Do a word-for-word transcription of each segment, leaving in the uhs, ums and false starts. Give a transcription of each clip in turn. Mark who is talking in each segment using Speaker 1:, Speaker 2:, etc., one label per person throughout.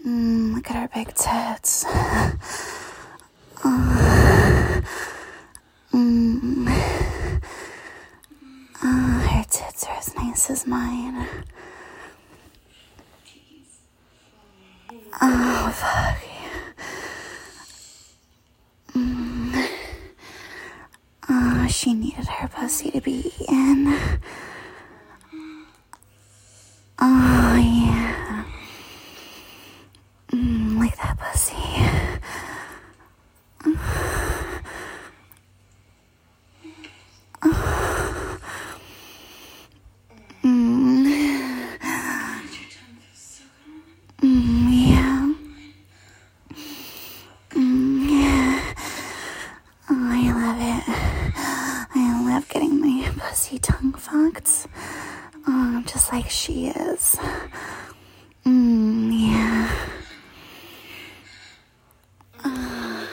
Speaker 1: Mm, look at her big tits. Uh, mm, uh, her tits are as nice as mine. Oh, fuck. Mm. Oh, she needed her pussy to be eaten. Oh, yeah. Mm, like that pussy. Mm. Mm, yeah. Mm, yeah. Oh, I love it. I love getting my pussy tongue fucked. Oh, just like she is. Mm, yeah. Uh,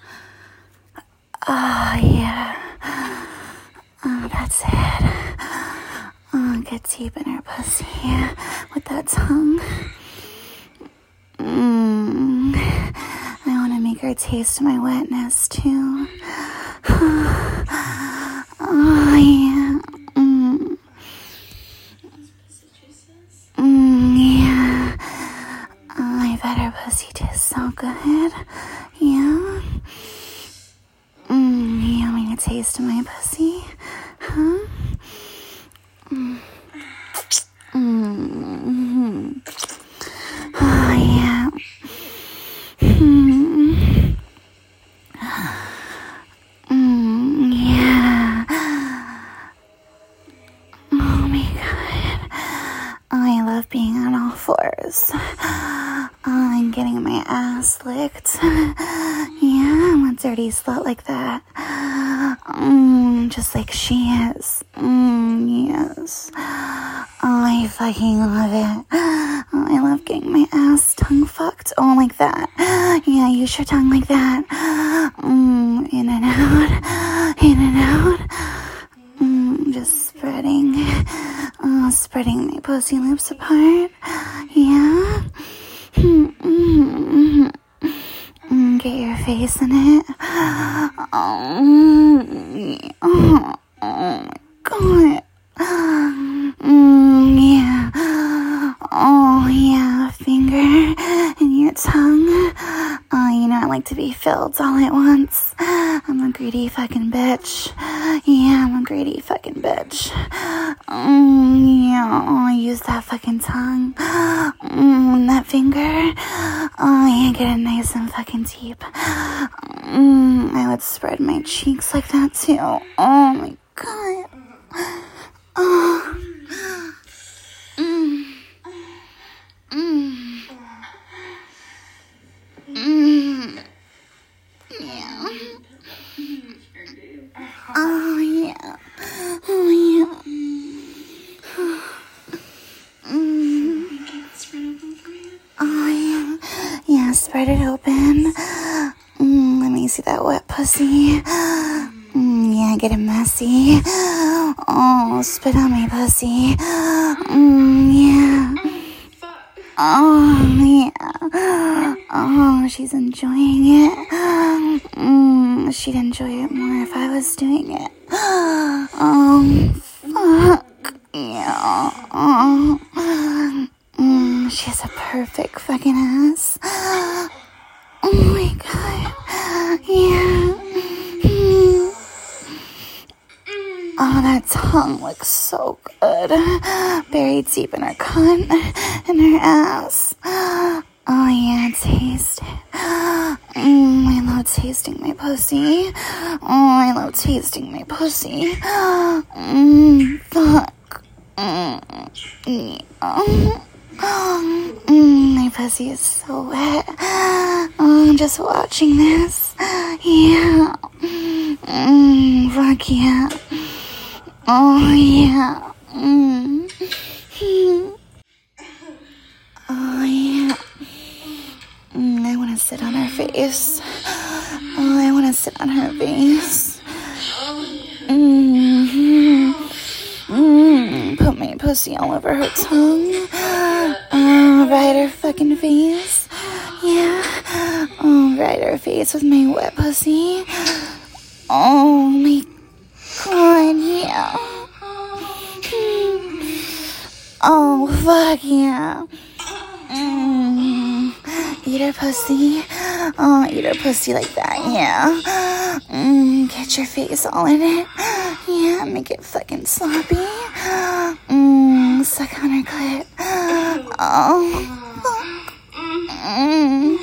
Speaker 1: oh, yeah. Oh, that's it. Oh, get deep in her pussy with that tongue. Mm. I want to make her taste my wetness, too. Oh, yeah. Mm. Mm, yeah. Oh, I bet her pussy tastes so good. Yeah. Mm, you want me to taste my pussy? Huh? Mm. Mm-hmm. Oh, yeah. Mm. Mm, yeah. Oh, my God. Oh, I love being on all fours. Oh, and getting my ass licked. Yeah, I'm a dirty slut like that. Mm, just like she is. Mm, yes. Oh, I fucking love it. Oh, I love getting my ass tongue fucked. Oh, like that. Yeah, use your tongue like that. Mm, in and out. In and out. Mm, just spreading. Oh, spreading my pussy lips apart. Yeah. Mm, mm, mm, get your face in it. Oh, oh, oh my God. Mm, yeah. Oh, yeah. Finger and your tongue. Oh, you know I like to be filled all at once. I'm a greedy fucking bitch. Yeah, I'm a greedy fucking bitch. Mm, yeah. Oh, use that fucking tongue. Mm, that finger. Oh, yeah, get it nice and fucking deep. Mm, I would spread my cheeks like that too. Oh my God. Oh. Mm. Mm. Mm. Yeah. Oh, yeah. Oh, yeah. Mm. Oh, yeah. Yeah, spread it open. Mm, let me see that wet pussy. Mm, yeah, get it messy. Oh, spit on my pussy. Mm, yeah. Oh, yeah. Oh, she's enjoying it. Mm, she'd enjoy it more if I was doing it. Oh, fuck. Yeah. Oh. Mm, she has a perfect fucking ass. Oh my God. Yeah. Mm. Oh, that tongue looks so good. Buried deep in her cunt and her ass. Oh, yeah, taste it. Mm, I love tasting my pussy. Oh, I love tasting my pussy. Mm, fuck. Mm, yeah. Mm, my pussy is so wet. Oh, I'm just watching this. Yeah. Mm, fuck yeah. Oh, yeah. Mm. Oh, yeah. Mm, I want to sit on her face. Oh, I want to sit on her face. Mm-hmm. Mm, put my pussy all over her tongue. Uh, ride her fucking face. face with my wet pussy. Oh my god, yeah. Oh, fuck yeah. Mm. Eat her pussy. Oh, eat her pussy like that, yeah. Mm. Get your face all in it. Yeah, make it fucking sloppy. Mm. Suck on her clit. Oh, fuck. Mm.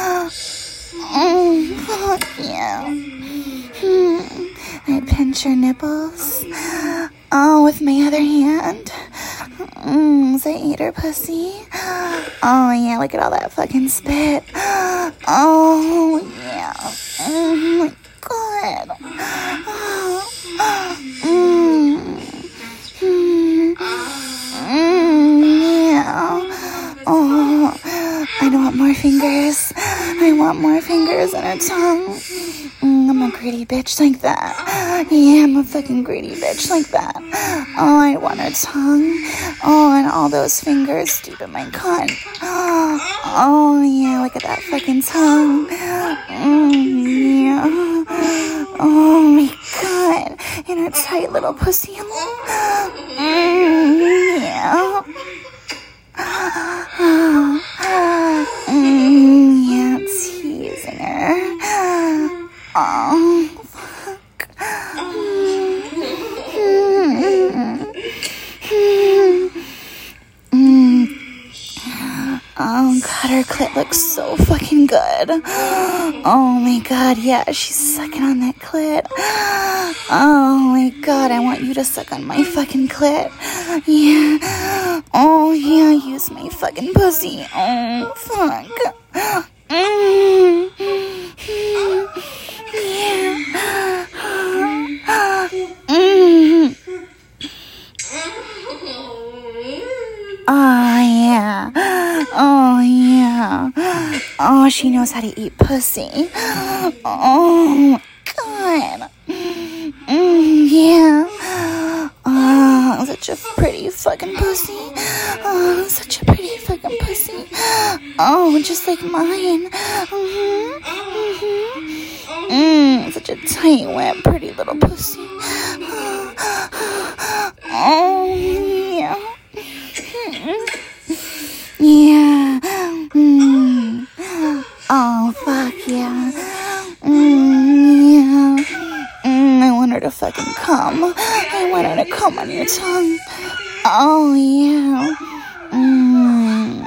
Speaker 1: Mm. Fuck yeah. Mm. I pinch your nipples. Oh, with my other hand. Mmm, as I eat her pussy. Oh, yeah, look at all that fucking spit. Oh, yeah. Oh, my God. Mmm. Mmm. Mmm, yeah. Oh, I want more fingers. I want more fingers on her tongue. Mm, I'm a greedy bitch like that. Yeah, I'm a fucking greedy bitch like that. Oh, I want her tongue. Oh, and all those fingers deep in my cunt. Oh, yeah, look at that fucking tongue. Mm, yeah. Oh, my God. And her tight little pussy. Mm, yeah. Mm, yeah, teasing her. Oh, fuck. Mm. Oh, God, her clit looks so fucking good. Oh, my God, yeah, she's sucking on that clit. Oh, my God, I want you to suck on my fucking clit. Yeah. Oh, yeah, use my fucking pussy. Oh, fuck. Mm. Yeah. Mm. Oh, yeah. Oh, yeah. Oh, she knows how to eat pussy. Oh, God. Mm, yeah. Oh, such a pretty fucking pussy. Oh, such a pretty fucking pussy. Oh, just like mine. Mm-hmm. Mm-hmm. Mm, such a tight, wet, pretty little pussy. Oh, yeah. Yeah. Mm. Oh, fuck yeah. Mm, yeah. Mm, I want her to fucking come. I want her to come on your tongue. Oh, yeah. Mm.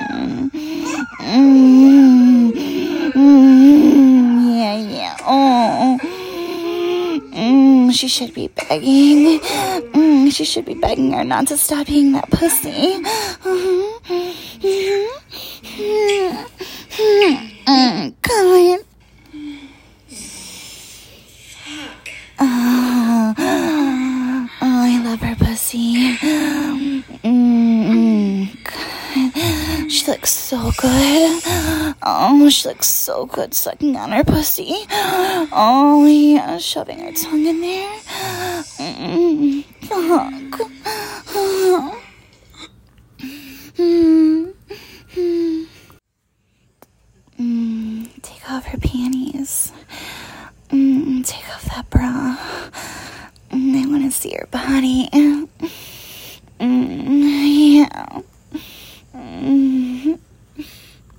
Speaker 1: Mm. Mm. Yeah, yeah. Oh. Mm. She should be begging. Mm. She should be begging her not to stop eating that pussy. Mm-hmm. Mm, God. Oh, oh, I love her pussy. Mm, God. She looks so good. Oh, she looks so good sucking on her pussy. Oh, yeah, shoving her tongue in there. Mm, fuck. Oh. Mm, mm. Mm, take off her panties. Mm, take off that bra. Mm, I want to see her body. Mm,